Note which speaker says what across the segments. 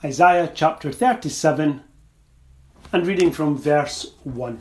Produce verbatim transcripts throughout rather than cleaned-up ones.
Speaker 1: Isaiah chapter thirty-seven, and reading from verse one.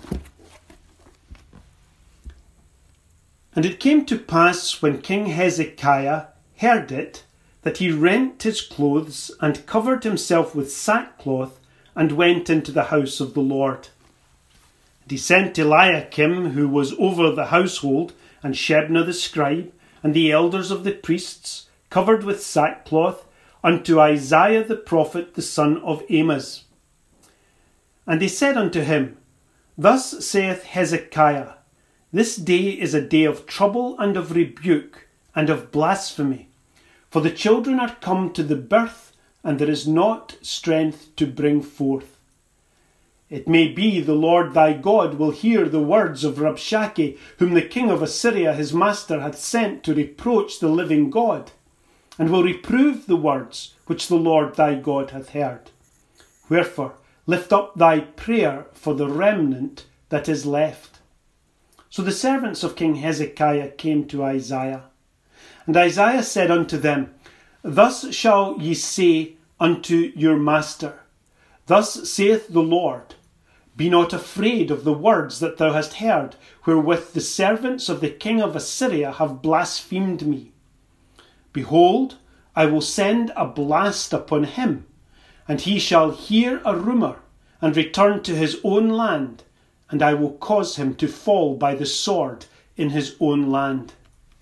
Speaker 1: And it came to pass, when King Hezekiah heard it, that he rent his clothes and covered himself with sackcloth and went into the house of the Lord. And he sent Eliakim, who was over the household, and Shebna the scribe, and the elders of the priests, covered with sackcloth, unto Isaiah the prophet, the son of Amoz. And they said unto him, Thus saith Hezekiah, This day is a day of trouble and of rebuke and of blasphemy, for the children are come to the birth, and there is not strength to bring forth. It may be the Lord thy God will hear the words of Rabshakeh, whom the king of Assyria his master hath sent to reproach the living God, and will reprove the words which the Lord thy God hath heard. Wherefore lift up thy prayer for the remnant that is left. So the servants of King Hezekiah came to Isaiah. And Isaiah said unto them, Thus shall ye say unto your master, Thus saith the Lord, Be not afraid of the words that thou hast heard, wherewith the servants of the king of Assyria have blasphemed me. Behold, I will send a blast upon him, and he shall hear a rumour, and return to his own land, and I will cause him to fall by the sword in his own land.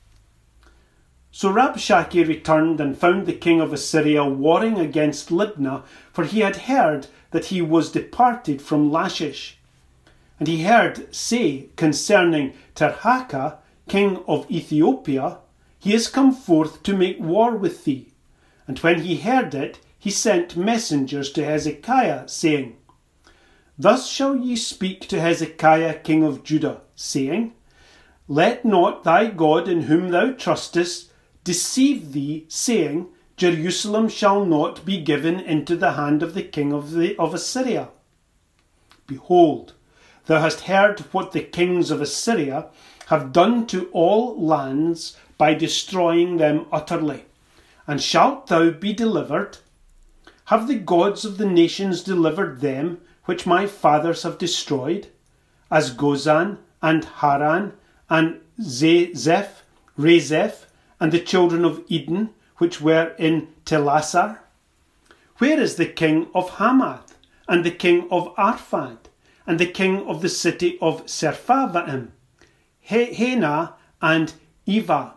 Speaker 1: So Rabshakeh returned and found the king of Assyria warring against Libnah, for he had heard that he was departed from Lachish. And he heard say concerning Tirhakah, king of Ethiopia, He is come forth to make war with thee. And when he heard it, he sent messengers to Hezekiah, saying, Thus shall ye speak to Hezekiah king of Judah, saying, Let not thy God in whom thou trustest deceive thee, saying, Jerusalem shall not be given into the hand of the king of, the, of Assyria. Behold, thou hast heard what the kings of Assyria have done to all lands by destroying them utterly. And shalt thou be delivered? Have the gods of the nations delivered them which my fathers have destroyed, as Gozan and Haran and Zeph, Rezeph, and the children of Eden, which were in Telassar? Where is the king of Hamath, and the king of Arphad, and the king of the city of Sepharvaim, Hena and Eva?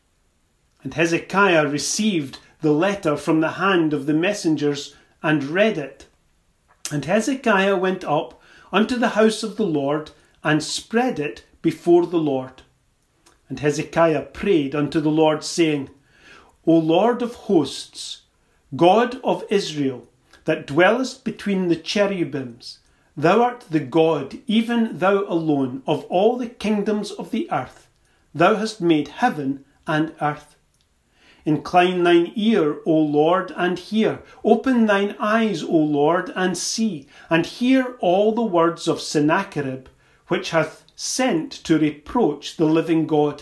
Speaker 1: And Hezekiah received the letter from the hand of the messengers, and read it. And Hezekiah went up unto the house of the Lord, and spread it before the Lord. And Hezekiah prayed unto the Lord, saying, O Lord of hosts, God of Israel, that dwellest between the cherubims, thou art the God, even thou alone, of all the kingdoms of the earth. Thou hast made heaven and earth. Incline thine ear, O Lord, and hear. Open thine eyes, O Lord, and see, and hear all the words of Sennacherib, which hath sent to reproach the living God.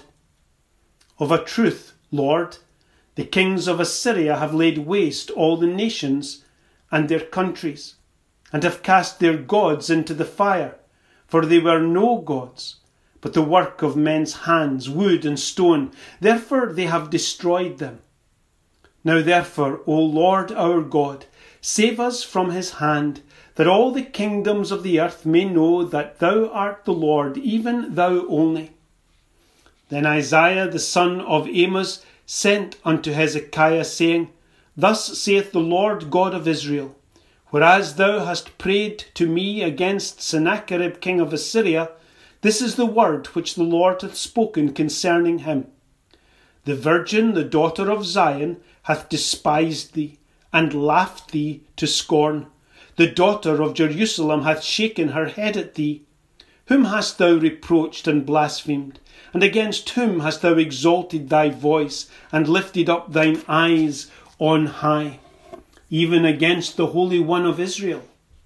Speaker 1: Of a truth, Lord, the kings of Assyria have laid waste all the nations and their countries, and have cast their gods into the fire, for they were no gods, but the work of men's hands, wood and stone. Therefore they have destroyed them. Now therefore, O Lord our God, save us from his hand, that all the kingdoms of the earth may know that thou art the Lord, even thou only. Then Isaiah the son of Amoz sent unto Hezekiah, saying, Thus saith the Lord God of Israel, Whereas thou hast prayed to me against Sennacherib king of Assyria, this is the word which the Lord hath spoken concerning him. The virgin, the daughter of Zion, hath despised thee, and laughed thee to scorn. The daughter of Jerusalem hath shaken her head at thee. Whom hast thou reproached and blasphemed? And against whom hast thou exalted thy voice, and lifted up thine eyes on high? Even against the Holy One of Israel.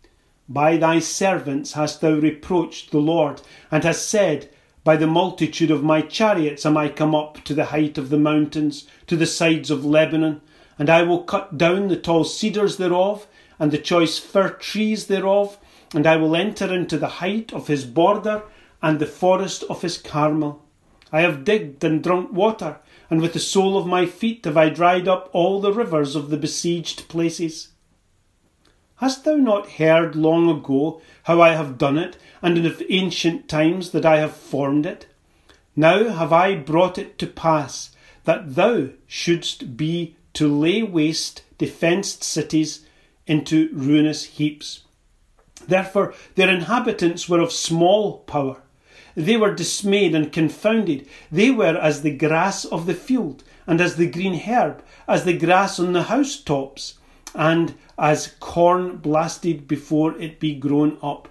Speaker 1: By thy servants hast thou reproached the Lord, and hast said, By the multitude of my chariots am I come up to the height of the mountains, to the sides of Lebanon, and I will cut down the tall cedars thereof, and the choice fir trees thereof, and I will enter into the height of his border, and the forest of his Carmel. I have digged and drunk water, and with the sole of my feet have I dried up all the rivers of the besieged places. Hast thou not heard long ago how I have done it, and in ancient times that I have formed it? Now have I brought it to pass, that thou shouldst be to lay waste defenced cities into ruinous heaps. Therefore their inhabitants were of small power. They were dismayed and confounded. They were as the grass of the field, and as the green herb, as the grass on the housetops, and as corn blasted before it be grown up.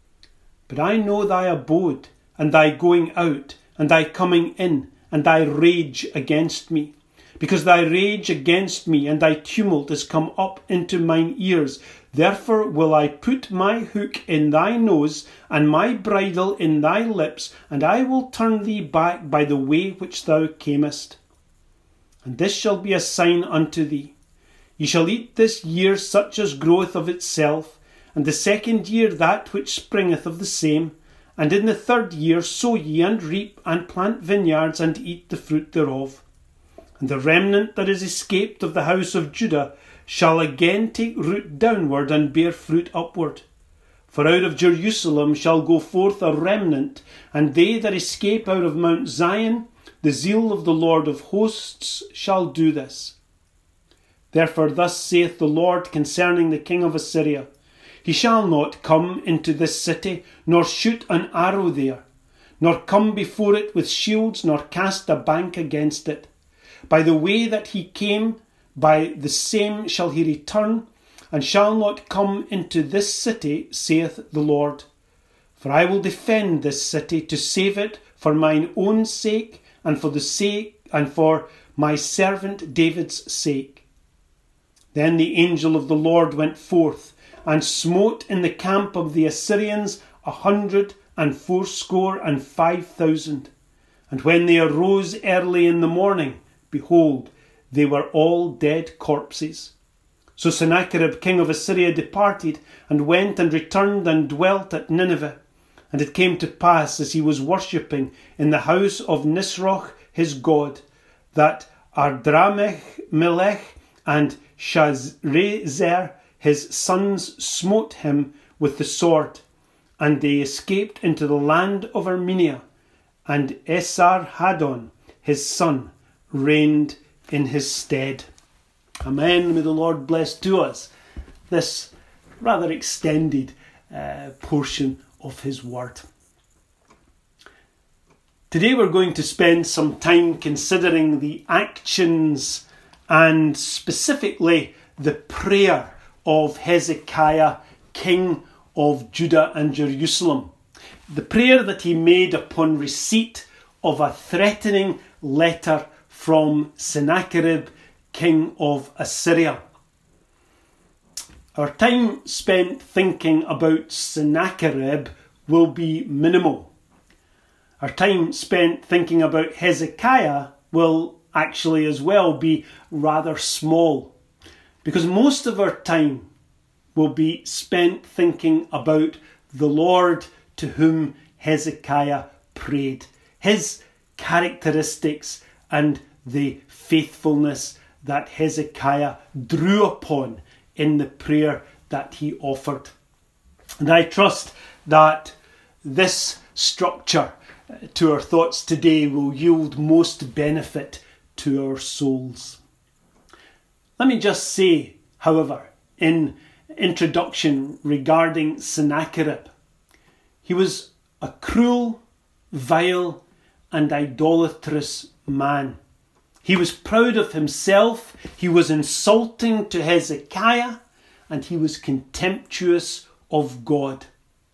Speaker 1: But I know thy abode, and thy going out, and thy coming in, and thy rage against me. Because thy rage against me and thy tumult is come up into mine ears, therefore will I put my hook in thy nose, and my bridle in thy lips, and I will turn thee back by the way which thou camest. And this shall be a sign unto thee. Ye shall eat this year such as groweth of itself, and the second year that which springeth of the same, and in the third year sow ye and reap, and plant vineyards, and eat the fruit thereof. And the remnant that is escaped of the house of Judah shall again take root downward and bear fruit upward. For out of Jerusalem shall go forth a remnant, and they that escape out of Mount Zion, the zeal of the Lord of hosts shall do this. Therefore thus saith the Lord concerning the king of Assyria, He shall not come into this city, nor shoot an arrow there, nor come before it with shields, nor cast a bank against it. By the way that he came, by the same shall he return, and shall not come into this city, saith the Lord. For I will defend this city to save it for mine own sake, and for the sake and for my servant David's sake. Then the angel of the Lord went forth, and smote in the camp of the Assyrians a hundred and fourscore and five thousand. And when they arose early in the morning, behold, they were all dead corpses. So Sennacherib king of Assyria departed, and went and returned and dwelt at Nineveh. And it came to pass, as he was worshipping in the house of Nisroch his god, that Adrammelech and Sharezer his sons smote him with the sword, and they escaped into the land of Armenia, and Esarhaddon his son reigned in his stead. Amen. May the Lord bless to us this rather extended uh, portion of his word. Today we're going to spend some time considering the actions and specifically the prayer of Hezekiah, king of Judah and Jerusalem. The prayer that he made upon receipt of a threatening letter from Sennacherib, king of Assyria. Our time spent thinking about Sennacherib will be minimal. Our time spent thinking about Hezekiah will actually as well be rather small, because most of our time will be spent thinking about the Lord to whom Hezekiah prayed, his characteristics and the faithfulness that Hezekiah drew upon in the prayer that he offered. And I trust that this structure to our thoughts today will yield most benefit to our souls. Let me just say, however, in introduction regarding Sennacherib, he was a cruel, vile, and idolatrous man. He was proud of himself, he was insulting to Hezekiah, and he was contemptuous of God.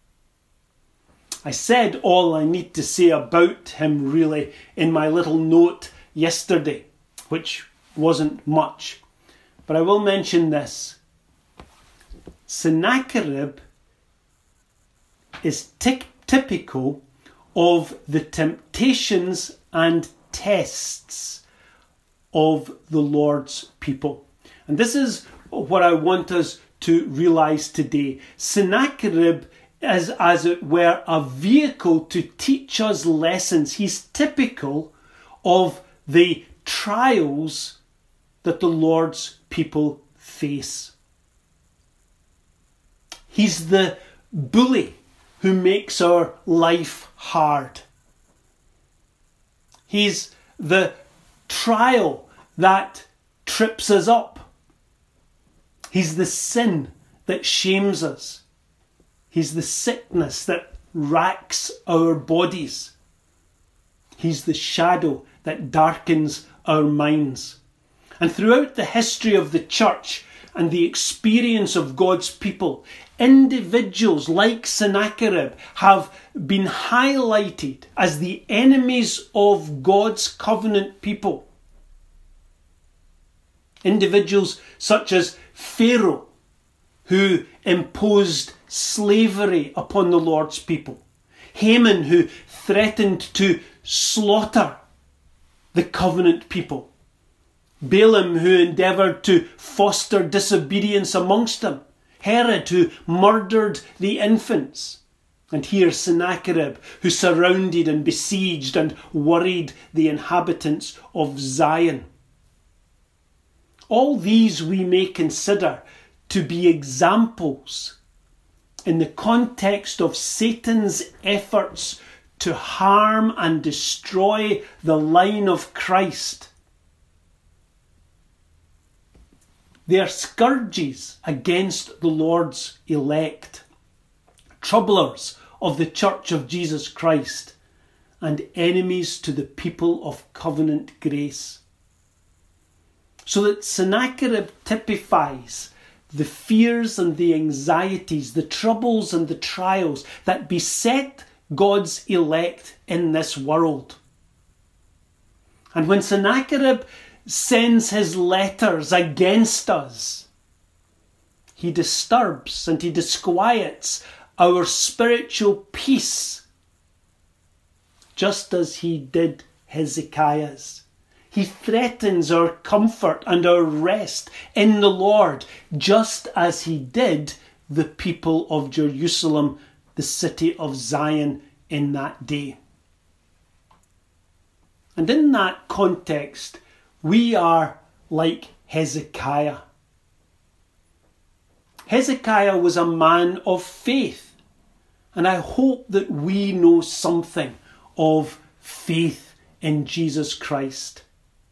Speaker 1: I said all I need to say about him really in my little note yesterday, which wasn't much. But I will mention this. Sennacherib is t- typical of the temptations and tests of the Lord's people. And this is what I want us to realise today. Sennacherib is, as it were, a vehicle to teach us lessons. He's typical of the trials that the Lord's people face. He's the bully who makes our life hard. He's the trial that trips us up. He's the sin that shames us. He's the sickness that racks our bodies. He's the shadow that darkens our minds. And throughout the history of the church and the experience of God's people, individuals like Sennacherib have been highlighted as the enemies of God's covenant people. Individuals such as Pharaoh, who imposed slavery upon the Lord's people. Haman, who threatened to slaughter the covenant people. Balaam, who endeavoured to foster disobedience amongst them. Herod, who murdered the infants. And here Sennacherib, who surrounded and besieged and worried the inhabitants of Zion. All these we may consider to be examples in the context of Satan's efforts to harm and destroy the line of Christ. They are scourges against the Lord's elect, troublers of the Church of Jesus Christ, and enemies to the people of covenant grace. So that Sennacherib typifies the fears and the anxieties, the troubles and the trials that beset God's elect in this world. And when Sennacherib sends his letters against us, he disturbs and he disquiets our spiritual peace, just as he did Hezekiah's. He threatens our comfort and our rest in the Lord, just as he did the people of Jerusalem, the city of Zion, in that day. And in that context, we are like Hezekiah. Hezekiah was a man of faith, and I hope that we know something of faith in Jesus Christ.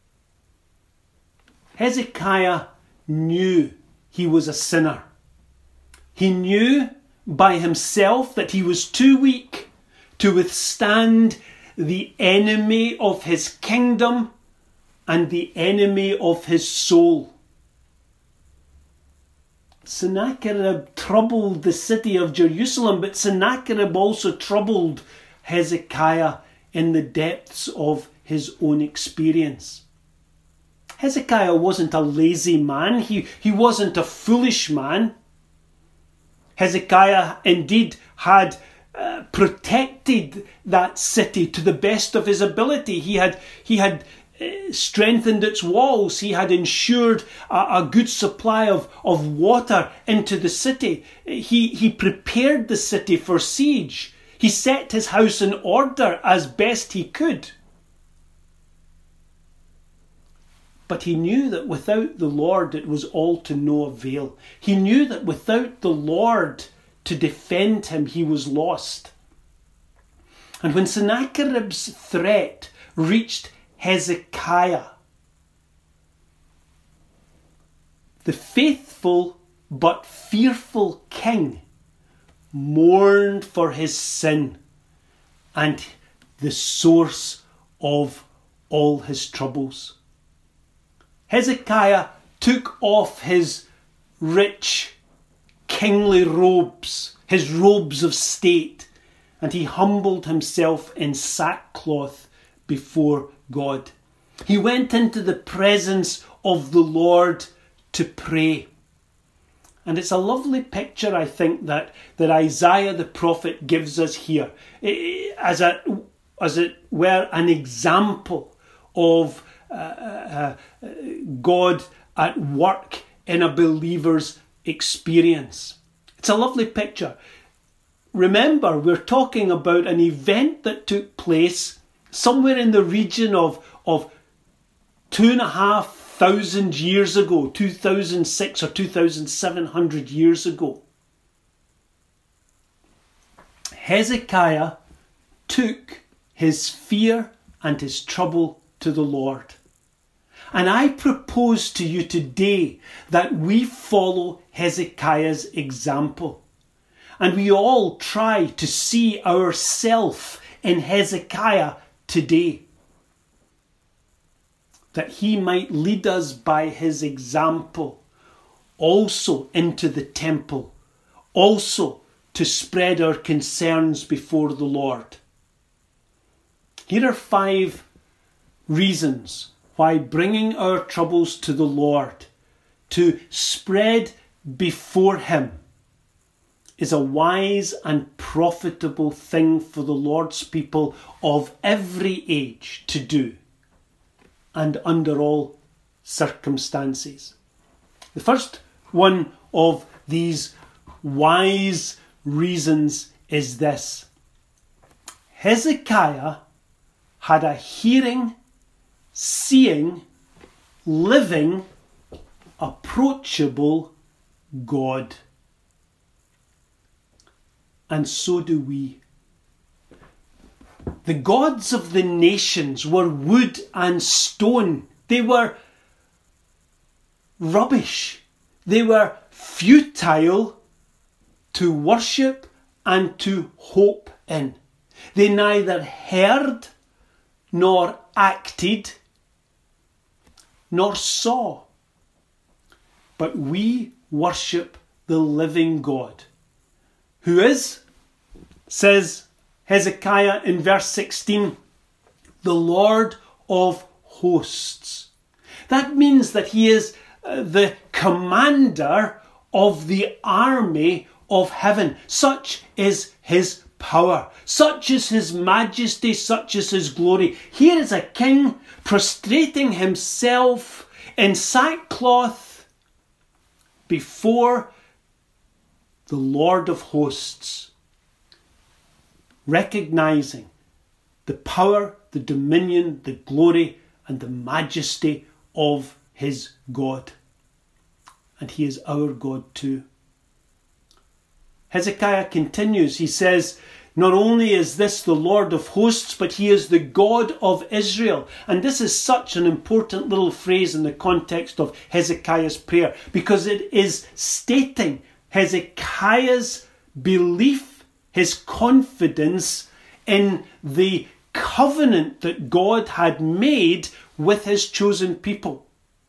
Speaker 1: Hezekiah knew he was a sinner. He knew by himself that he was too weak to withstand the enemy of his kingdom and the enemy of his soul. Sennacherib troubled the city of Jerusalem, but Sennacherib also troubled Hezekiah in the depths of his own experience. Hezekiah wasn't a lazy man. He, he wasn't a foolish man. Hezekiah indeed had uh, protected that city to the best of his ability. He had, he had uh, strengthened its walls. He had ensured a, a good supply of, of water into the city. He, he prepared the city for siege. He set his house in order as best he could. But he knew that without the Lord it was all to no avail. He knew that without the Lord to defend him, he was lost. And when Sennacherib's threat reached Hezekiah, the faithful but fearful king mourned for his sin and the source of all his troubles. Hezekiah took off his rich, kingly robes, his robes of state, and he humbled himself in sackcloth before God. He went into the presence of the Lord to pray. And it's a lovely picture, I think, that, that Isaiah the prophet gives us here, as, a, as it were an example of Uh, uh, God at work in a believer's experience. It's a lovely picture. Remember, we're talking about an event that took place somewhere in the region of, of two and a half thousand years ago, two thousand six or two thousand seven hundred years ago. Hezekiah took his fear and his trouble to the Lord. And I propose to you today that we follow Hezekiah's example. And we all try to see ourselves in Hezekiah today. That he might lead us by his example also into the temple, also to spread our concerns before the Lord. Here are five reasons why bringing our troubles to the Lord, to spread before him, is a wise and profitable thing for the Lord's people of every age to do, and under all circumstances. The first one of these wise reasons is this: Hezekiah had a hearing, seeing, living, approachable God. And so do we. The gods of the nations were wood and stone. They were rubbish. They were futile to worship and to hope in. They neither heard nor acted nor saw. But we worship the living God, who is, says Hezekiah in verse sixteen, the Lord of hosts. That means that he is uh, the commander of the army of heaven. Such is his power. Such is his majesty. Such is his glory. Here is a king prostrating himself in sackcloth before the Lord of hosts, recognizing the power, the dominion, the glory, and the majesty of his God. And he is our God too. Hezekiah continues. He says, not only is this the Lord of hosts, but he is the God of Israel. And this is such an important little phrase in the context of Hezekiah's prayer, because it is stating Hezekiah's belief, his confidence in the covenant that God had made with his chosen people.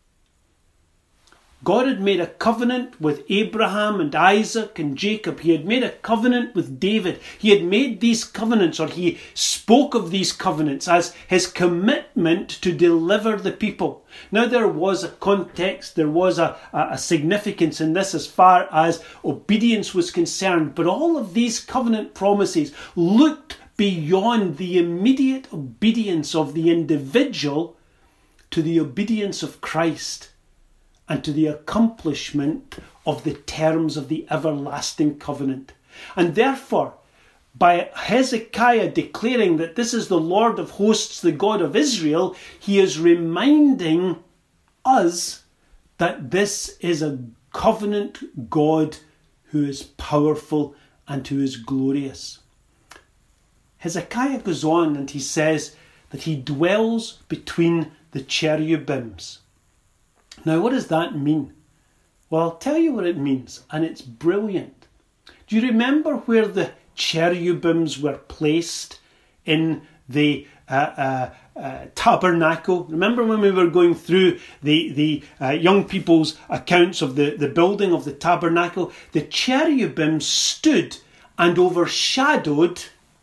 Speaker 1: God had made a covenant with Abraham and Isaac and Jacob. He had made a covenant with David. He had made these covenants, or he spoke of these covenants as his commitment to deliver the people. Now there was a context, there was a, a significance in this as far as obedience was concerned. But all of these covenant promises looked beyond the immediate obedience of the individual to the obedience of Christ, and to the accomplishment of the terms of the everlasting covenant. And therefore, by Hezekiah declaring that this is the Lord of hosts, the God of Israel, he is reminding us that this is a covenant God who is powerful and who is glorious. Hezekiah goes on and he says that he dwells between the cherubims. Now, what does that mean? Well, I'll tell you what it means, and it's brilliant. Do you remember where the cherubims were placed in the uh, uh, uh, tabernacle? Remember when we were going through the, the uh, young people's accounts of the, the building of the tabernacle? The cherubim stood and overshadowed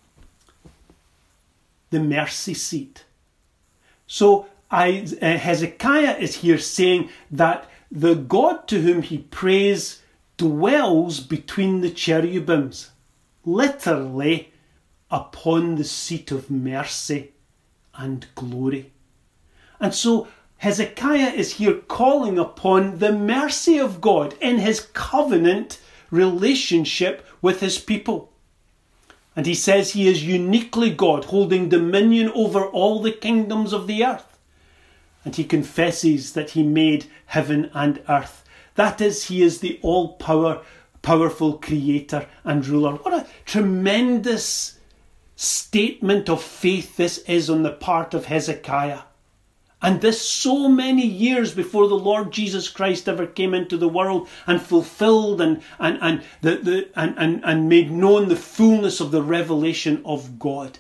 Speaker 1: the mercy seat. So, I, uh, Hezekiah is here saying that the God to whom he prays dwells between the cherubims, literally upon the seat of mercy and glory. And so Hezekiah is here calling upon the mercy of God in his covenant relationship with his people. And he says he is uniquely God, holding dominion over all the kingdoms of the earth. And he confesses that he made heaven and earth. That is, he is the all-power, powerful creator and ruler. What a tremendous statement of faith this is on the part of Hezekiah. And this so many years before the Lord Jesus Christ ever came into the world and fulfilled and, and, and, the, the, and, and, and made known the fullness of the revelation of God.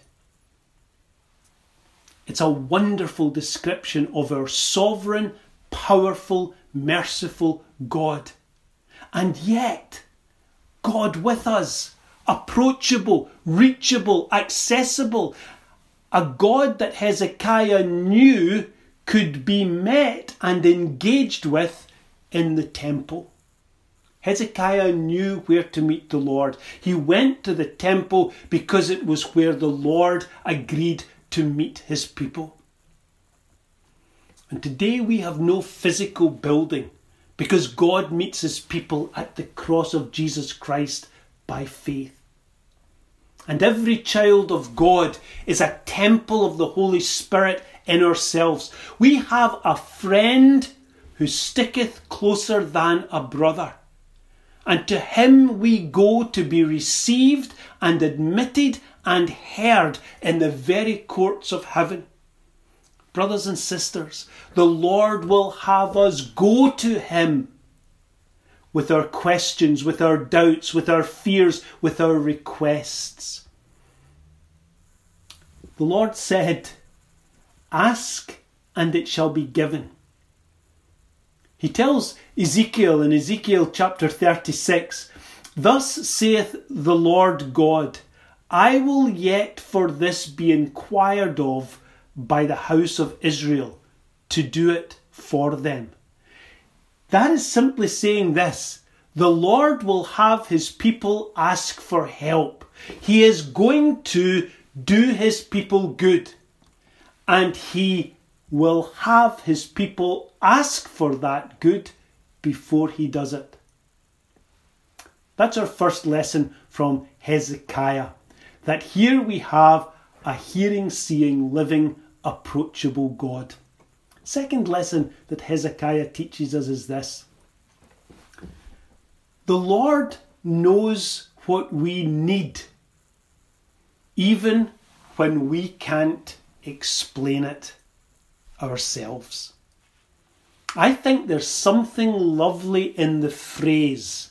Speaker 1: It's a wonderful description of our sovereign, powerful, merciful God. And yet, God with us, approachable, reachable, accessible. A God that Hezekiah knew could be met and engaged with in the temple. Hezekiah knew where to meet the Lord. He went to the temple because it was where the Lord agreed to meet his people. And today we have no physical building because God meets his people at the cross of Jesus Christ by faith. And every child of God is a temple of the Holy Spirit in ourselves. We have a friend who sticketh closer than a brother. And to him we go to be received and admitted and heard in the very courts of heaven. Brothers and sisters, the Lord will have us go to him with our questions, with our doubts, with our fears, with our requests. The Lord said, "Ask and it shall be given." He tells Ezekiel in Ezekiel chapter thirty-six, "Thus saith the Lord God, I will yet for this be inquired of by the house of Israel, to do it for them." That is simply saying this: the Lord will have his people ask for help. He is going to do his people good. And he will have his people ask for that good before he does it. That's our first lesson from Hezekiah. That here we have a hearing, seeing, living, approachable God. Second lesson that Hezekiah teaches us is this: the Lord knows what we need, even when we can't explain it ourselves. I think there's something lovely in the phrase,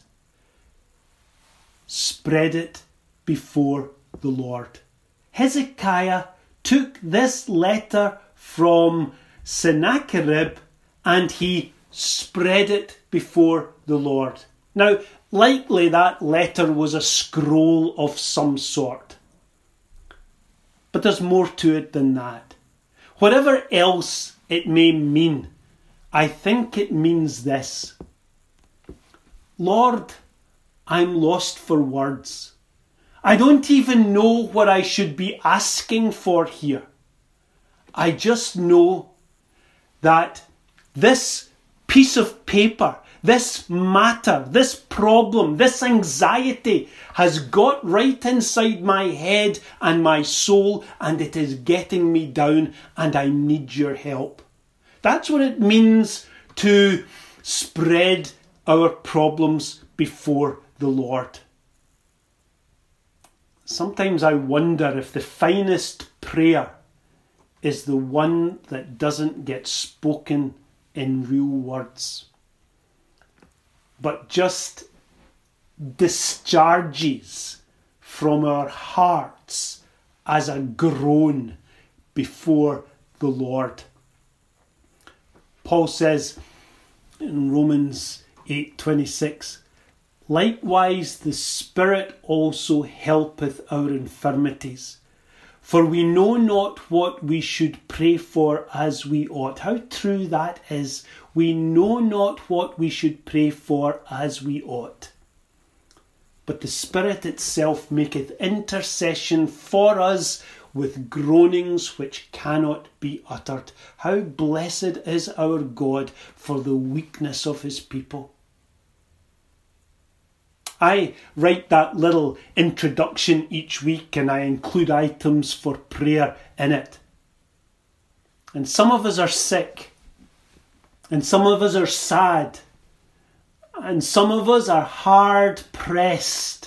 Speaker 1: "spread it before the Lord." Hezekiah took this letter from Sennacherib and he spread it before the Lord. Now, likely that letter was a scroll of some sort. But there's more to it than that. Whatever else it may mean, I think it means this: Lord, I'm lost for words. I don't even know what I should be asking for here. I just know that this piece of paper, this matter, this problem, this anxiety has got right inside my head and my soul, and it is getting me down, and I need your help. That's what it means to spread our problems before the Lord. Sometimes I wonder if the finest prayer is the one that doesn't get spoken in real words, but just discharges from our hearts as a groan before the Lord. Paul says in Romans eight twenty-six, "Likewise the Spirit also helpeth our infirmities. For we know not what we should pray for as we ought." How true that is. We know not what we should pray for as we ought. But the Spirit itself maketh intercession for us with groanings which cannot be uttered. How blessed is our God for the weakness of his people. I write that little introduction each week and I include items for prayer in it. And some of us are sick, and some of us are sad, and some of us are hard pressed.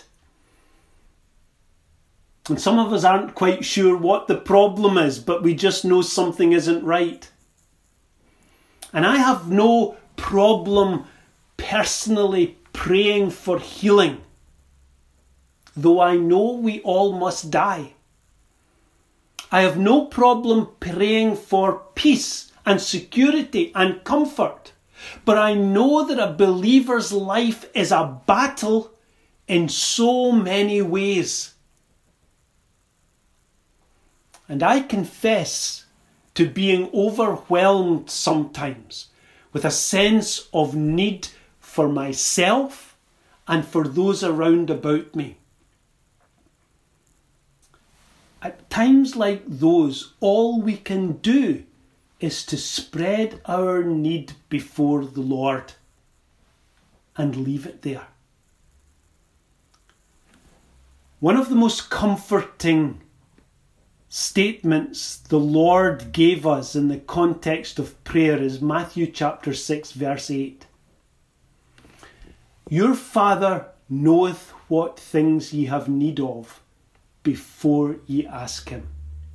Speaker 1: And some of us aren't quite sure what the problem is, but we just know something isn't right. And I have no problem personally praying for healing, though I know we all must die. I have no problem praying for peace and security and comfort, but I know that a believer's life is a battle in so many ways. And I confess to being overwhelmed sometimes with a sense of need for myself and for those around about me. At times like those, all we can do is to spread our need before the Lord and leave it there. One of the most comforting statements the Lord gave us in the context of prayer is Matthew chapter six verse eight. Your Father knoweth what things ye have need of before ye ask him.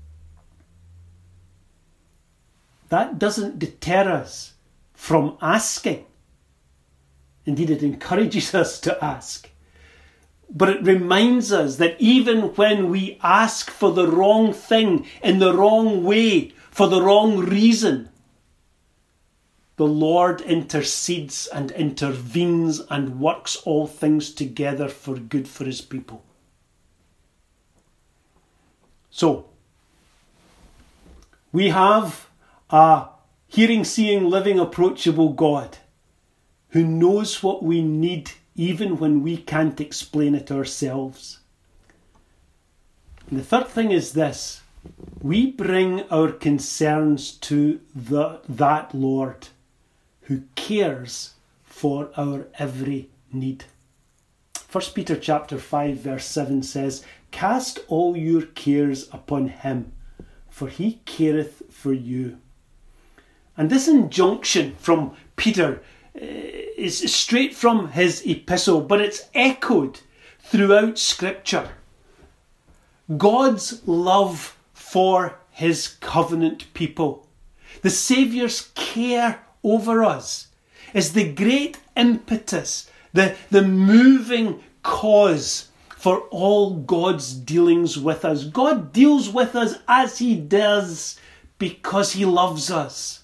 Speaker 1: That doesn't deter us from asking. Indeed, it encourages us to ask. But it reminds us that even when we ask for the wrong thing, in the wrong way, for the wrong reason, the Lord intercedes and intervenes and works all things together for good for his people. So, we have a hearing, seeing, living, approachable God who knows what we need even when we can't explain it ourselves. And the third thing is this: we bring our concerns to the, that Lord who cares for our every need. First Peter chapter five verse seven says, cast all your cares upon him, for he careth for you. And this injunction from Peter is straight from his epistle, but it's echoed throughout Scripture. God's love for his covenant people, the Saviour's care over us, is the great impetus, the, the moving cause for all God's dealings with us. God deals with us as he does because he loves us.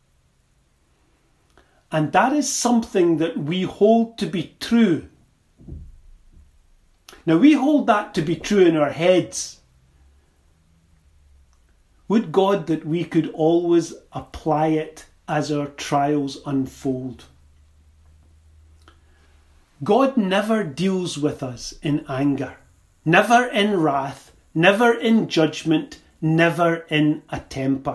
Speaker 1: And that is something that we hold to be true. Now, we hold that to be true in our heads. Would God that we could always apply it as our trials unfold. God never deals with us in anger, never in wrath, never in judgment, never in a temper.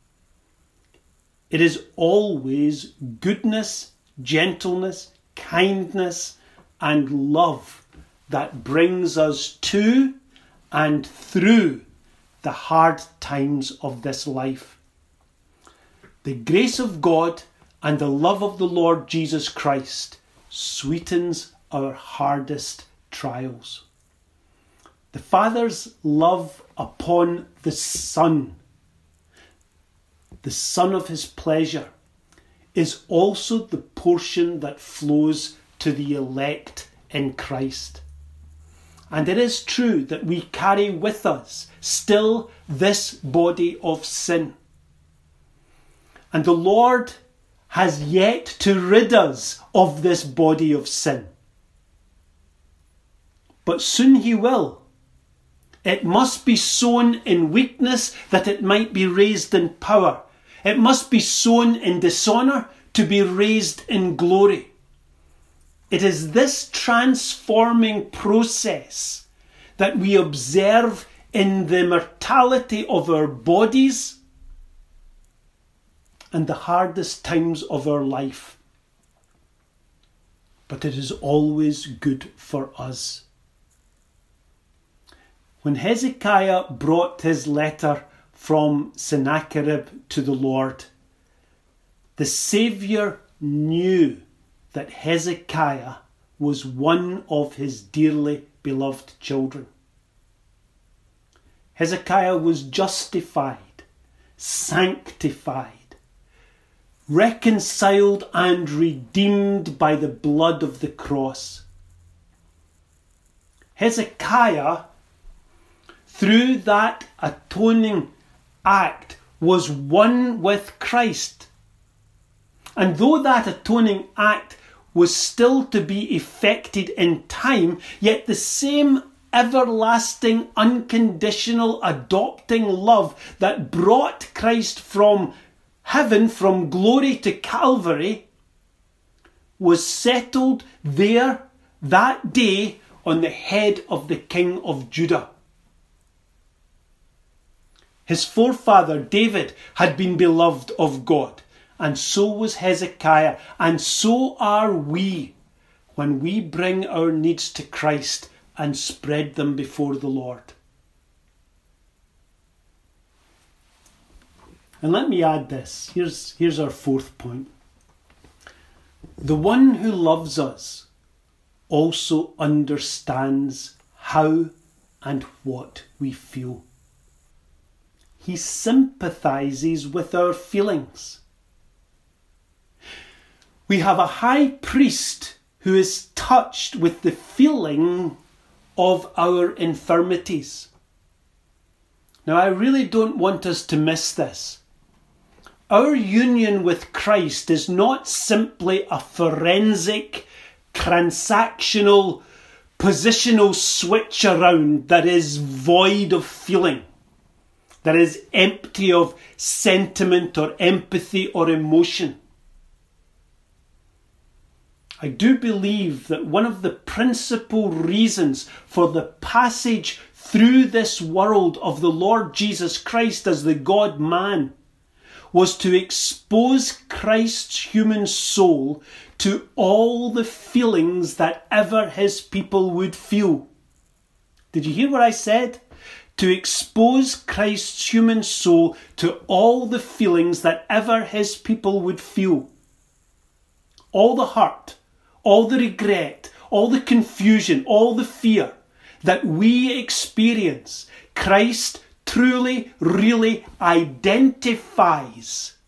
Speaker 1: It is always goodness, gentleness, kindness, and love that brings us to and through the hard times of this life. The grace of God and the love of the Lord Jesus Christ sweetens our hardest trials. The Father's love upon the Son, the Son of his pleasure, is also the portion that flows to the elect in Christ. And it is true that we carry with us still this body of sin. And the Lord has yet to rid us of this body of sin. But soon he will. It must be sown in weakness that it might be raised in power. It must be sown in dishonour to be raised in glory. It is this transforming process that we observe in the mortality of our bodies and the hardest times of our life. But it is always good for us. When Hezekiah brought his letter from Sennacherib to the Lord, the Saviour knew that Hezekiah was one of his dearly beloved children. Hezekiah was justified, sanctified, reconciled and redeemed by the blood of the cross. Hezekiah, through that atoning act, was one with Christ. And though that atoning act was still to be effected in time, yet the same everlasting, unconditional, adopting love that brought Christ from heaven, from glory to Calvary, was settled there that day on the head of the King of Judah. His forefather David had been beloved of God, and so was Hezekiah, and so are we when we bring our needs to Christ and spread them before the Lord. And let me add this. Here's, here's our fourth point. The one who loves us also understands how and what we feel. He sympathises with our feelings. We have a high priest who is touched with the feeling of our infirmities. Now, I really don't want us to miss this. Our union with Christ is not simply a forensic, transactional, positional switch around that is void of feeling, that is empty of sentiment or empathy or emotion. I do believe that one of the principal reasons for the passage through this world of the Lord Jesus Christ as the God-man was to expose Christ's human soul to all the feelings that ever his people would feel. Did you hear what I said? To expose Christ's human soul to all the feelings that ever his people would feel. All the hurt, all the regret, all the confusion, all the fear that we experience, Christ truly, really identifies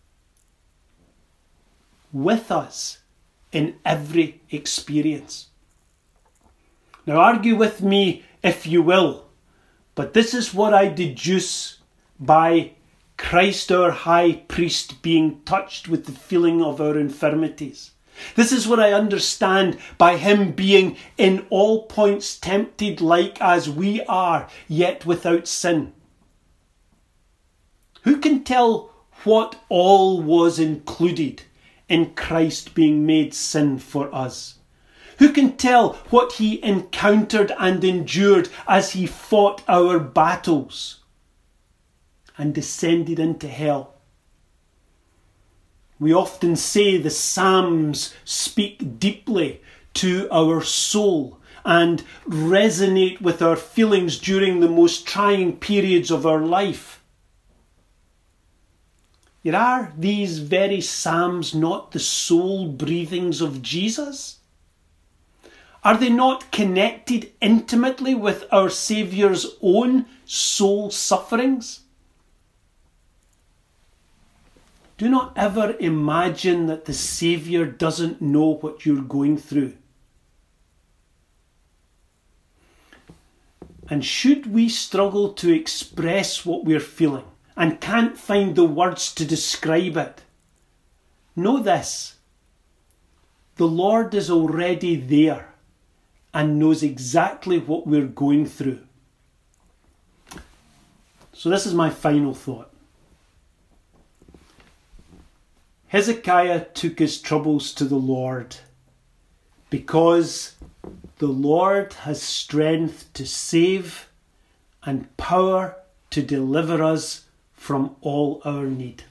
Speaker 1: with us in every experience. Now, argue with me if you will, but this is what I deduce by Christ our high priest being touched with the feeling of our infirmities. This is what I understand by him being in all points tempted like as we are, yet without sin. Who can tell what all was included in Christ being made sin for us? Who can tell what he encountered and endured as he fought our battles and descended into hell? We often say the Psalms speak deeply to our soul and resonate with our feelings during the most trying periods of our life. Yet are these very Psalms not the soul breathings of Jesus? Are they not connected intimately with our Saviour's own soul sufferings? Do not ever imagine that the Saviour doesn't know what you're going through. And should we struggle to express what we're feeling and can't find the words to describe it, know this: the Lord is already there and knows exactly what we're going through. So this is my final thought. Hezekiah took his troubles to the Lord because the Lord has strength to save and power to deliver us from all our need.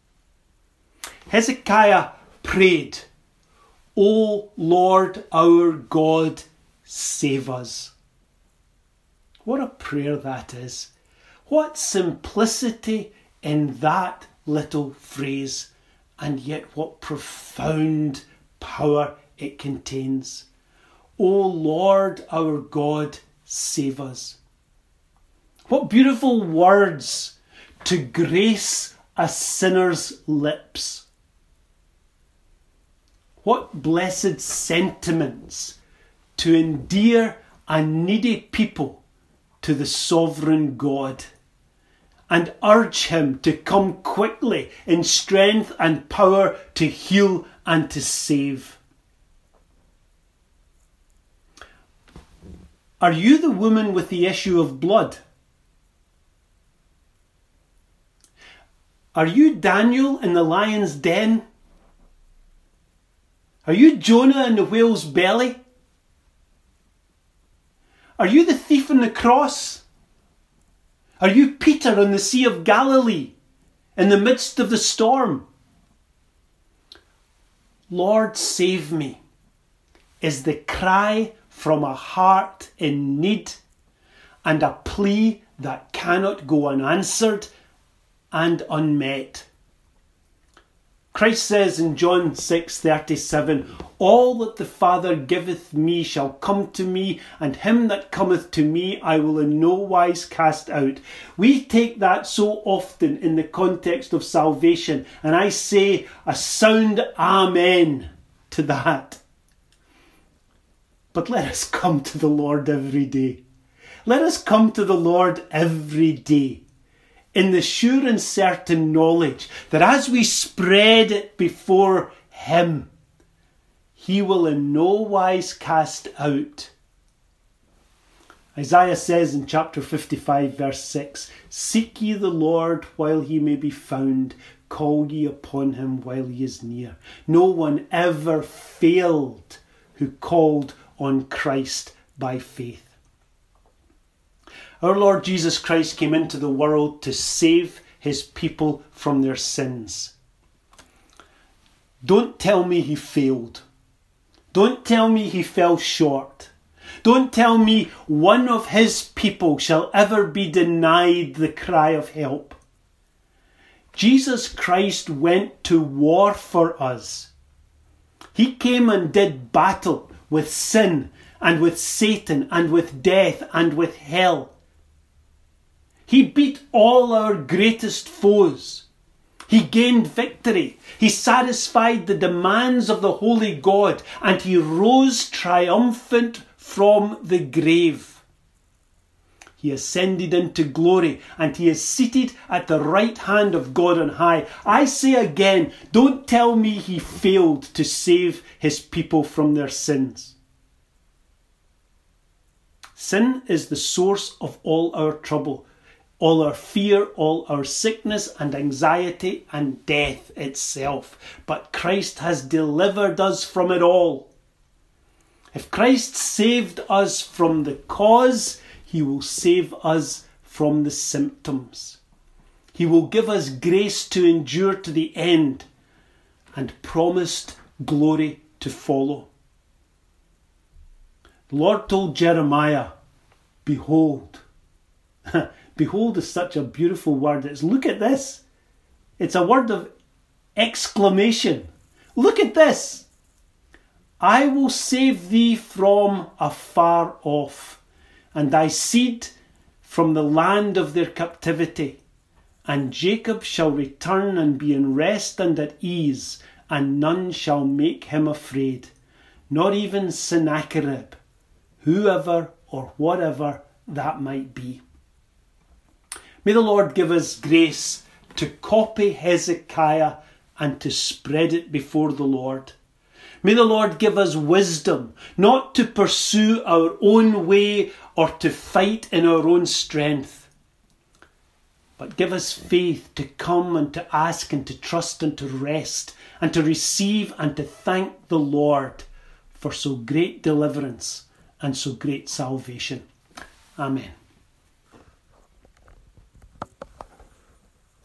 Speaker 1: Hezekiah prayed, "O Lord our God, save us." What a prayer that is. What simplicity in that little phrase, and yet what profound power it contains. O Lord our God, save us. What beautiful words to grace a sinner's lips. What blessed sentiments to endear a needy people to the sovereign God and urge him to come quickly in strength and power to heal and to save. Are you the woman with the issue of blood? Are you Daniel in the lion's den? Are you Jonah in the whale's belly? Are you the thief on the cross? Are you Peter on the Sea of Galilee in the midst of the storm? Lord, save me is the cry from a heart in need and a plea that cannot go unanswered and unmet. Christ says in John six thirty-seven, "All that the Father giveth me shall come to me, and him that cometh to me I will in no wise cast out." We take that so often in the context of salvation, and I say a sound amen to that. But let us come to the Lord every day. Let us come to the Lord every day in the sure and certain knowledge that as we spread it before him, he will in no wise cast out. Isaiah says in chapter fifty-five verse six, "Seek ye the Lord while he may be found, call ye upon him while he is near." No one ever failed who called on Christ by faith. Our Lord Jesus Christ came into the world to save his people from their sins. Don't tell me he failed. Don't tell me he fell short. Don't tell me one of his people shall ever be denied the cry of help. Jesus Christ went to war for us. He came and did battle with sin and with Satan and with death and with hell. He beat all our greatest foes. He gained victory. He satisfied the demands of the holy God, and he rose triumphant from the grave. He ascended into glory, and he is seated at the right hand of God on high. I say again, don't tell me he failed to save his people from their sins. Sin is the source of all our trouble, all our fear, all our sickness and anxiety and death itself. But Christ has delivered us from it all. If Christ saved us from the cause, he will save us from the symptoms. He will give us grace to endure to the end and promised glory to follow. The Lord told Jeremiah, "Behold." Behold is such a beautiful word. It's look at this. It's a word of exclamation. Look at this. "I will save thee from afar off, and thy seed from the land of their captivity. And Jacob shall return and be in rest and at ease, and none shall make him afraid, not even Sennacherib, whoever or whatever that might be." May the Lord give us grace to copy Hezekiah and to spread it before the Lord. May the Lord give us wisdom not to pursue our own way or to fight in our own strength, but give us faith to come and to ask and to trust and to rest and to receive and to thank the Lord for so great deliverance and so great salvation. Amen.